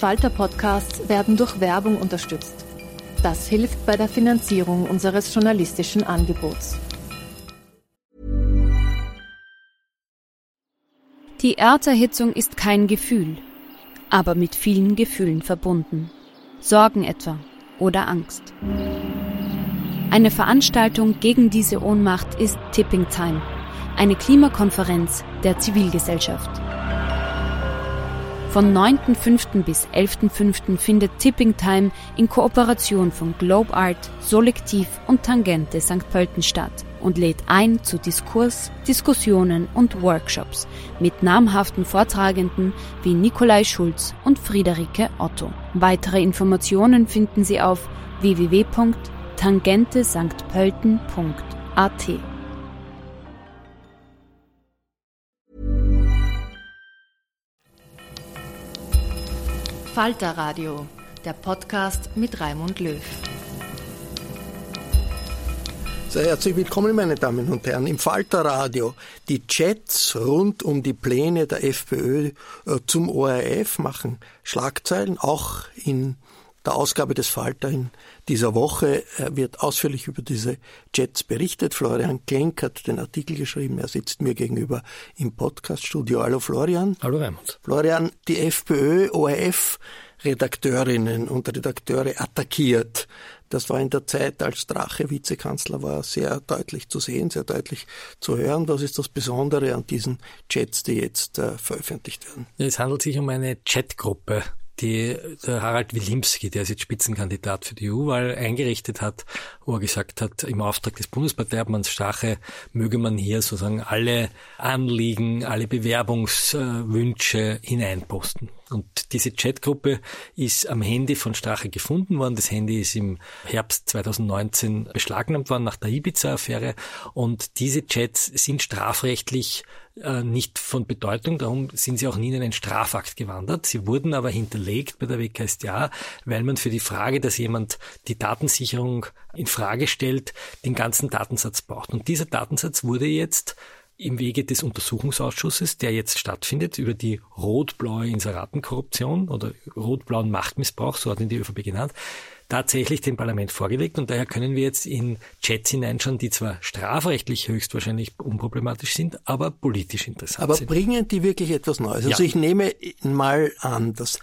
Falter-Podcasts werden durch Werbung unterstützt. Das hilft bei der Finanzierung unseres journalistischen Angebots. Die Erderhitzung ist kein Gefühl, aber mit vielen Gefühlen verbunden. Sorgen etwa oder Angst. Eine Veranstaltung gegen diese Ohnmacht ist Tipping Time, eine Klimakonferenz der Zivilgesellschaft. Von 9.5. bis 11.5. findet Tipping Time in Kooperation von Globe Art, Solektiv und Tangente St. Pölten statt und lädt ein zu Diskurs, Diskussionen und Workshops mit namhaften Vortragenden wie Nikolai Schulz und Friederike Otto. Weitere Informationen finden Sie auf www.tangentesanktpölten.at. Falter Radio, der Podcast mit Raimund Löw. Sehr herzlich willkommen, meine Damen und Herren, im Falter Radio. Die Chats rund um die Pläne der FPÖ zum ORF machen Schlagzeilen. Auch in der Ausgabe des Falter in dieser Woche wird ausführlich über diese Chats berichtet. Florian Klenk hat den Artikel geschrieben. Er sitzt mir gegenüber im Podcaststudio. Hallo Florian. Hallo Raimund. Florian, die FPÖ-ORF-Redakteurinnen und Redakteure attackiert. Das war in der Zeit, als Strache Vizekanzler war, sehr deutlich zu sehen, sehr deutlich zu hören. Was ist das Besondere an diesen Chats, die jetzt veröffentlicht werden? Es handelt sich um eine Chatgruppe, die der Harald Wilimski, der ist jetzt Spitzenkandidat für die EU-Wahl, eingerichtet hat, wo er gesagt hat, im Auftrag des Bundesparteiobmanns Strache möge man hier sozusagen alle Anliegen, alle Bewerbungswünsche hineinposten. Und diese Chatgruppe ist am Handy von Strache gefunden worden. Das Handy ist im Herbst 2019 beschlagnahmt worden nach der Ibiza-Affäre. Und diese Chats sind strafrechtlich nicht von Bedeutung, darum sind sie auch nie in einen Strafakt gewandert. Sie wurden aber hinterlegt bei der WKStA, weil man für die Frage, dass jemand die Datensicherung in Frage stellt, den ganzen Datensatz braucht. Und dieser Datensatz wurde jetzt im Wege des Untersuchungsausschusses, der jetzt stattfindet, über die rot-blaue Inseratenkorruption oder rot-blauen Machtmissbrauch, so hat ihn die ÖVP genannt, tatsächlich dem Parlament vorgelegt. Und daher können wir jetzt in Chats hineinschauen, die zwar strafrechtlich höchstwahrscheinlich unproblematisch sind, aber politisch interessant sind. Aber bringen die wirklich etwas Neues? Ja. Also ich nehme mal an, dass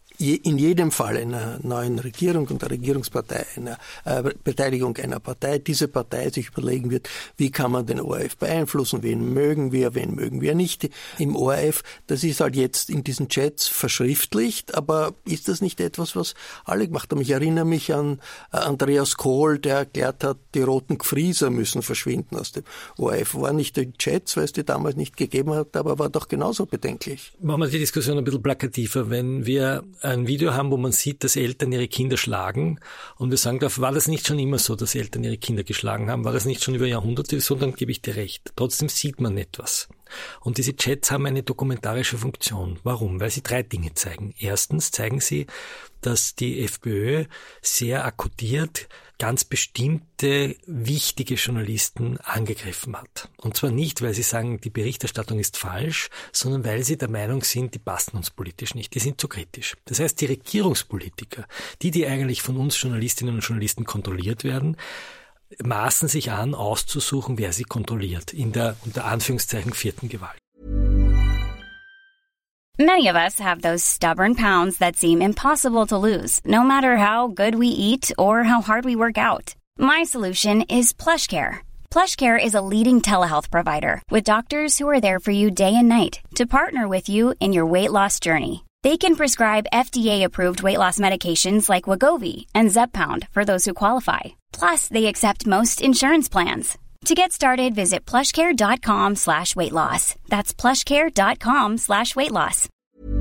in jedem Fall einer neuen Regierung und der Regierungspartei, einer Beteiligung einer Partei, diese Partei sich überlegen wird, wie kann man den ORF beeinflussen, wen mögen wir nicht im ORF. Das ist halt jetzt in diesen Chats verschriftlicht, aber ist das nicht etwas, was alle gemacht haben? Ich erinnere mich an Andreas Kohl, der erklärt hat, die roten Gfrieser müssen verschwinden aus dem ORF. War nicht in Chats, weil es die damals nicht gegeben hat, aber war doch genauso bedenklich. Machen wir die Diskussion ein bisschen plakativer. Wenn wir ein Video haben, wo man sieht, dass Eltern ihre Kinder schlagen und wir sagen darf, war das nicht schon immer so, dass Eltern ihre Kinder geschlagen haben? War das nicht schon über Jahrhunderte so? Dann gebe ich dir recht. Trotzdem sieht man etwas. Und diese Chats haben eine dokumentarische Funktion. Warum? Weil sie 3 Dinge zeigen. Erstens zeigen sie, dass die FPÖ sehr akkutiert ganz bestimmte wichtige Journalisten angegriffen hat. Und zwar nicht, weil sie sagen, die Berichterstattung ist falsch, sondern weil sie der Meinung sind, die passen uns politisch nicht, die sind zu kritisch. Das heißt, die Regierungspolitiker, die eigentlich von uns Journalistinnen und Journalisten kontrolliert werden, maßen sich an, auszusuchen, wer sie kontrolliert, in der unter Anführungszeichen 4. Gewalt. Many of us have those stubborn pounds that seem impossible to lose, no matter how good we eat or how hard we work out. My solution is PlushCare. PlushCare is a leading telehealth provider with doctors who are there for you day and night to partner with you in your weight loss journey. They can prescribe FDA-approved weight loss medications like Wegovy and Zepbound for those who qualify. Plus, they accept most insurance plans. To get started, visit plushcare.com/weightloss. That's plushcare.com/weightloss.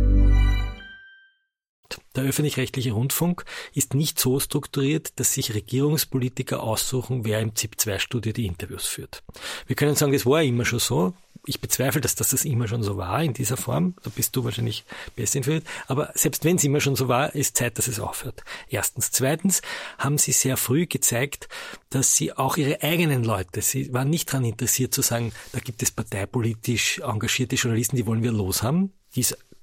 Der öffentlich-rechtliche Rundfunk ist nicht so strukturiert, dass sich Regierungspolitiker aussuchen, wer im ZIP-2-Studio die Interviews führt. Wir können sagen, das war immer schon so. Ich bezweifle, dass das immer schon so war in dieser Form. Da bist du wahrscheinlich besser informiert. Aber selbst wenn es immer schon so war, ist Zeit, dass es aufhört. Erstens. Zweitens haben sie sehr früh gezeigt, dass sie auch ihre eigenen Leute, sie waren nicht daran interessiert zu sagen, da gibt es parteipolitisch engagierte Journalisten, die wollen wir loshaben. Die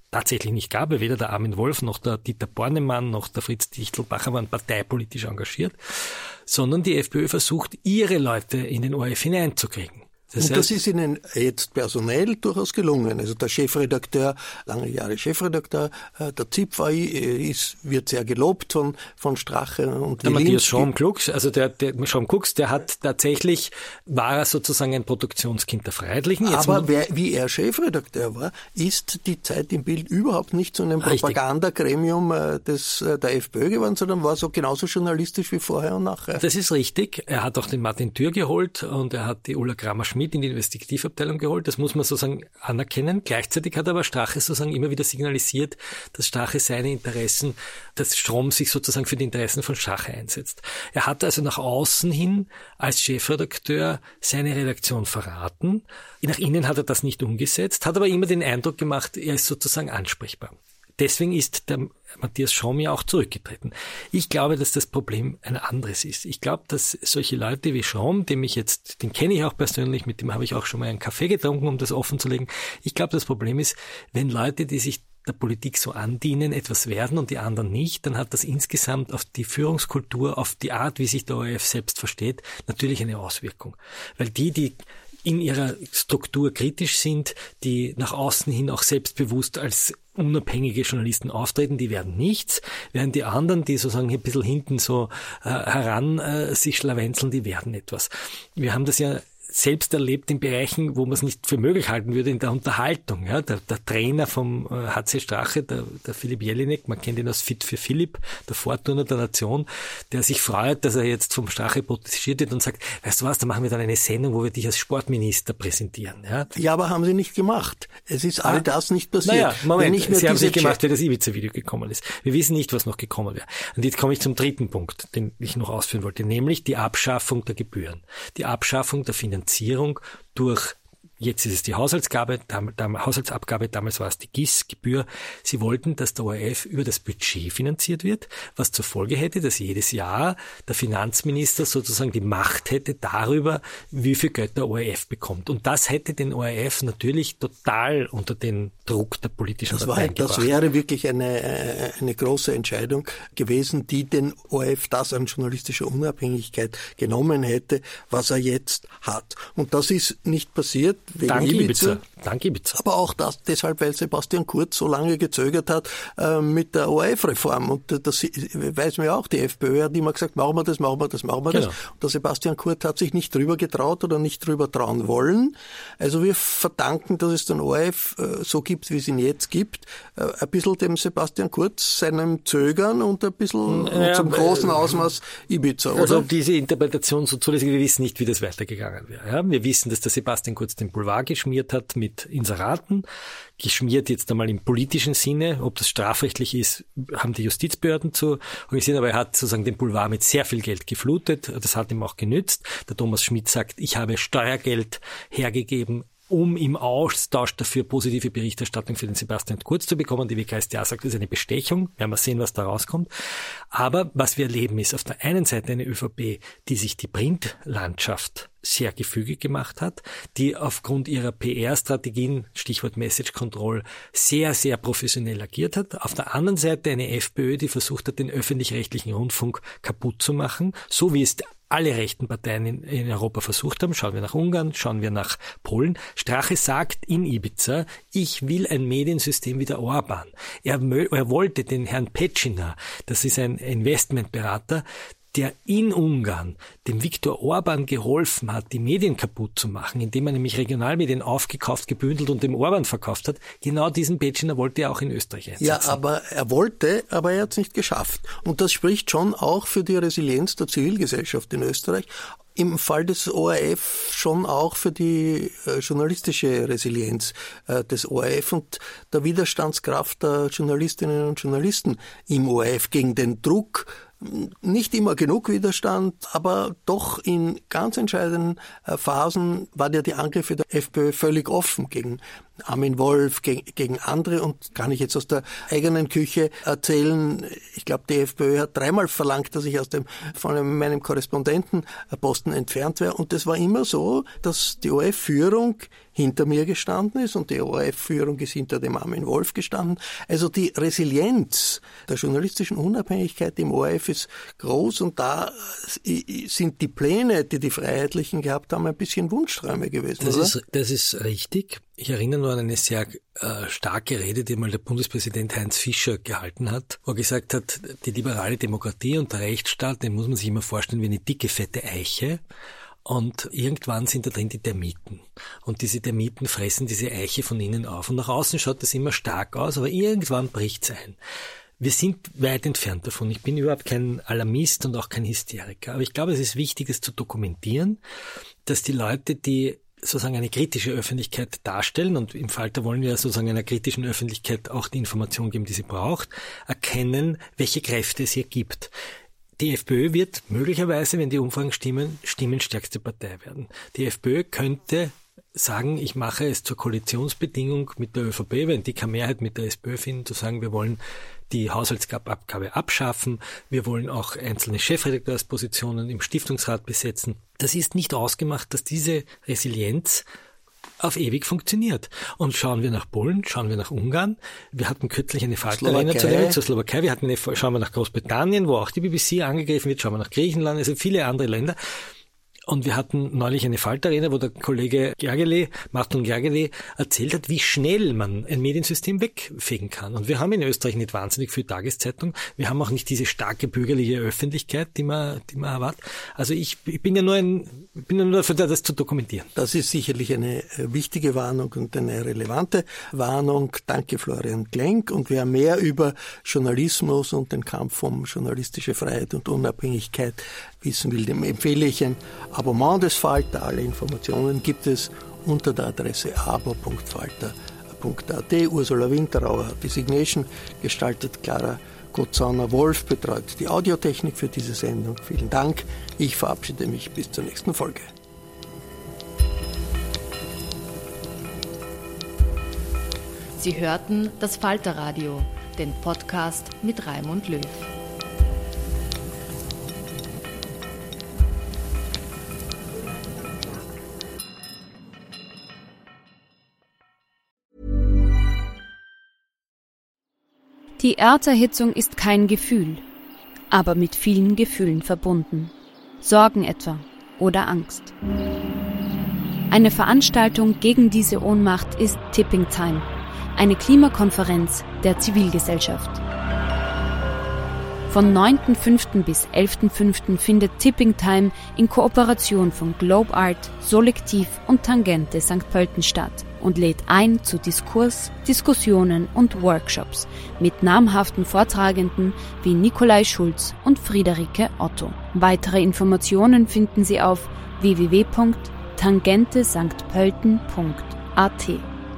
tatsächlich nicht gab, weil weder der Armin Wolf noch der Dieter Bornemann noch der Fritz Dichtelbacher waren parteipolitisch engagiert, sondern die FPÖ versucht, ihre Leute in den ORF hineinzukriegen. Das ist Ihnen jetzt personell durchaus gelungen. Also der Chefredakteur, lange Jahre Chefredakteur, der Zipfay wird sehr gelobt von Strache und der Matthias Schaum-Klux, also der Schaum-Klux, der hat tatsächlich, war er sozusagen ein Produktionskind der Freiheitlichen. Aber wie er Chefredakteur war, ist die Zeit im Bild überhaupt nicht zu einem Propagandagremium der FPÖ geworden, sondern war so genauso journalistisch wie vorher und nachher. Das ist richtig. Er hat auch den Martin Thür geholt und er hat die Ulla Kramer-Schmidt in die Investigativabteilung geholt. Das muss man sozusagen anerkennen. Gleichzeitig hat aber Strache sozusagen immer wieder signalisiert, dass Strache seine Interessen, dass Schromm sich sozusagen für die Interessen von Strache einsetzt. Er hat also nach außen hin als Chefredakteur seine Redaktion verraten. Nach innen hat er das nicht umgesetzt, hat aber immer den Eindruck gemacht, er ist sozusagen ansprechbar. Deswegen ist der Matthias Schaum ja auch zurückgetreten. Ich glaube, dass das Problem ein anderes ist. Ich glaube, dass solche Leute wie Schaum, den kenne ich auch persönlich, mit dem habe ich auch schon mal einen Kaffee getrunken, um das offen zu legen. Ich glaube, das Problem ist, wenn Leute, die sich der Politik so andienen, etwas werden und die anderen nicht, dann hat das insgesamt auf die Führungskultur, auf die Art, wie sich der ORF selbst versteht, natürlich eine Auswirkung. Weil die in ihrer Struktur kritisch sind, die nach außen hin auch selbstbewusst als unabhängige Journalisten auftreten, die werden nichts, während die anderen, die sozusagen ein bisschen hinten so sich schlawenzeln, die werden etwas. Wir haben das ja selbst erlebt in Bereichen, wo man es nicht für möglich halten würde, in der Unterhaltung. Ja, der Trainer vom HC Strache, der Philipp Jelinek, man kennt ihn als Fit für Philipp, der Vorturner der Nation, der sich freut, dass er jetzt vom Strache protestiert wird und sagt, weißt du was, da machen wir dann eine Sendung, wo wir dich als Sportminister präsentieren. Ja, aber haben sie nicht gemacht. Es ist all das nicht passiert. Naja, Moment, sie haben es nicht gemacht, weil das Ibiza-Video gekommen ist. Wir wissen nicht, was noch gekommen wäre. Und jetzt komme ich zum dritten Punkt, den ich noch ausführen wollte, nämlich die Abschaffung der Gebühren. Die Abschaffung der Finanzierung durch, jetzt ist es die Haushaltsabgabe, damals war es die GIS-Gebühr. Sie wollten, dass der ORF über das Budget finanziert wird, was zur Folge hätte, dass jedes Jahr der Finanzminister sozusagen die Macht hätte darüber, wie viel Geld der ORF bekommt. Und das hätte den ORF natürlich total unter den Druck der politischen Parteien gebracht. Das wäre wirklich eine große Entscheidung gewesen, die den ORF das an journalistischer Unabhängigkeit genommen hätte, was er jetzt hat. Und das ist nicht passiert. Dank Ibiza. Aber auch deshalb, weil Sebastian Kurz so lange gezögert hat mit der ORF-Reform. Und das weiß man ja auch, die FPÖ hat immer gesagt, machen wir das. Und der Sebastian Kurz hat sich nicht drüber getraut oder nicht drüber trauen wollen. Also wir verdanken, dass es den ORF so gibt, wie es ihn jetzt gibt, ein bisschen dem Sebastian Kurz, seinem Zögern und ein bisschen zum großen Ausmaß Ibiza, oder? Also diese Interpretation so zulässig, wir wissen nicht, wie das weitergegangen wäre. Ja? Wir wissen, dass der Sebastian Kurz den Boulevard geschmiert hat mit Inseraten, geschmiert jetzt einmal im politischen Sinne, ob das strafrechtlich ist, haben die Justizbehörden zu organisieren, aber er hat sozusagen den Boulevard mit sehr viel Geld geflutet, das hat ihm auch genützt. Der Thomas Schmidt sagt, ich habe Steuergeld hergegeben, um im Austausch dafür positive Berichterstattung für den Sebastian Kurz zu bekommen. Die WKStA sagt, das ist eine Bestechung. Werden wir sehen, was da rauskommt. Aber was wir erleben, ist auf der einen Seite eine ÖVP, die sich die Printlandschaft sehr gefügig gemacht hat, die aufgrund ihrer PR-Strategien, Stichwort Message Control, sehr, sehr professionell agiert hat. Auf der anderen Seite eine FPÖ, die versucht hat, den öffentlich-rechtlichen Rundfunk kaputt zu machen, so wie es alle rechten Parteien in Europa versucht haben. Schauen wir nach Ungarn, schauen wir nach Polen. Strache sagt in Ibiza, ich will ein Mediensystem wie der Orban. Er wollte den Herrn Petschiner, das ist ein Investmentberater, der in Ungarn dem Viktor Orban geholfen hat, die Medien kaputt zu machen, indem er nämlich Regionalmedien aufgekauft, gebündelt und dem Orban verkauft hat. Genau diesen Petschiner wollte er auch in Österreich einsetzen. Ja, aber er hat es nicht geschafft. Und das spricht schon auch für die Resilienz der Zivilgesellschaft in Österreich. Im Fall des ORF schon auch für die journalistische Resilienz des ORF und der Widerstandskraft der Journalistinnen und Journalisten im ORF gegen den Druck. Nicht immer genug Widerstand, aber doch in ganz entscheidenden Phasen waren ja die Angriffe der FPÖ völlig offen gegen Armin Wolf, gegen andere, und kann ich jetzt aus der eigenen Küche erzählen. Ich glaube, die FPÖ hat 3-mal verlangt, dass ich von meinem Korrespondentenposten entfernt wäre. Und das war immer so, dass die ORF-Führung hinter mir gestanden ist und die ORF-Führung ist hinter dem Armin Wolf gestanden. Also die Resilienz der journalistischen Unabhängigkeit im ORF ist groß, und da sind die Pläne, die die Freiheitlichen gehabt haben, ein bisschen Wunschträume gewesen. Das ist richtig. Ich erinnere nur an eine sehr starke Rede, die mal der Bundespräsident Heinz Fischer gehalten hat, wo er gesagt hat, die liberale Demokratie und der Rechtsstaat, den muss man sich immer vorstellen wie eine dicke, fette Eiche. Und irgendwann sind da drin die Termiten. Und diese Termiten fressen diese Eiche von innen auf. Und nach außen schaut das immer stark aus, aber irgendwann bricht's ein. Wir sind weit entfernt davon. Ich bin überhaupt kein Alarmist und auch kein Hysteriker. Aber ich glaube, es ist wichtig, es zu dokumentieren, dass die Leute, die sozusagen eine kritische Öffentlichkeit darstellen, und im Falter wollen wir sozusagen einer kritischen Öffentlichkeit auch die Information geben, die sie braucht, erkennen, welche Kräfte es hier gibt. Die FPÖ wird möglicherweise, wenn die Umfragen stimmen, stimmenstärkste Partei werden. Die FPÖ könnte sagen, ich mache es zur Koalitionsbedingung mit der ÖVP, wenn die keine Mehrheit mit der SPÖ finden, zu sagen, wir wollen die Haushaltsabgabe abschaffen, wir wollen auch einzelne Chefredakteurspositionen im Stiftungsrat besetzen. Das ist nicht ausgemacht, dass diese Resilienz auf ewig funktioniert. Und schauen wir nach Polen, schauen wir nach Ungarn. Wir hatten kürzlich eine Falter-Arena zur Slowakei. Schauen wir nach Großbritannien, wo auch die BBC angegriffen wird. Schauen wir nach Griechenland, also viele andere Länder. Und wir hatten neulich eine Falter-Arena, wo der Kollege Martin Gergely, erzählt hat, wie schnell man ein Mediensystem wegfegen kann. Und wir haben in Österreich nicht wahnsinnig viel Tageszeitung. Wir haben auch nicht diese starke bürgerliche Öffentlichkeit, die man erwartet. Also ich bin ja nur dafür da, das zu dokumentieren. Das ist sicherlich eine wichtige Warnung und eine relevante Warnung. Danke, Florian Klenk. Und wer mehr über Journalismus und den Kampf um journalistische Freiheit und Unabhängigkeit wissen will, dem empfehle ich ein Abonnement des Falter. Alle Informationen gibt es unter der Adresse abo.falter.at. Ursula Winterauer hat die Signation gestaltet, Clara Gottsauner-Wolf betreut die Audiotechnik für diese Sendung. Vielen Dank. Ich verabschiede mich bis zur nächsten Folge. Sie hörten das Falterradio, den Podcast mit Raimund Löw. Die Erderhitzung ist kein Gefühl, aber mit vielen Gefühlen verbunden. Sorgen etwa oder Angst. Eine Veranstaltung gegen diese Ohnmacht ist Tipping Time, eine Klimakonferenz der Zivilgesellschaft. Von 9.5. bis 11.5. findet Tipping Time in Kooperation von Globe Art, Solektiv und Tangente St. Pölten statt und lädt ein zu Diskurs, Diskussionen und Workshops mit namhaften Vortragenden wie Nikolai Schulz und Friederike Otto. Weitere Informationen finden Sie auf www.tangentesanktpölten.at.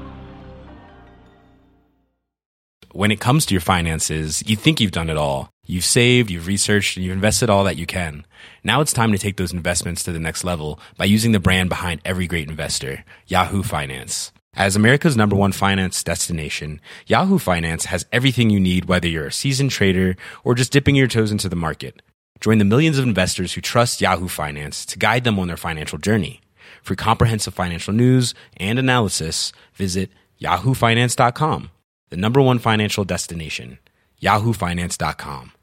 When it comes to your finances, you think you've done it all. You've saved, you've researched, and you've invested all that you can. Now it's time to take those investments to the next level by using the brand behind every great investor, Yahoo Finance. As America's #1 finance destination, Yahoo Finance has everything you need, whether you're a seasoned trader or just dipping your toes into the market. Join the millions of investors who trust Yahoo Finance to guide them on their financial journey. For comprehensive financial news and analysis, visit yahoofinance.com. The #1 financial destination, yahoofinance.com.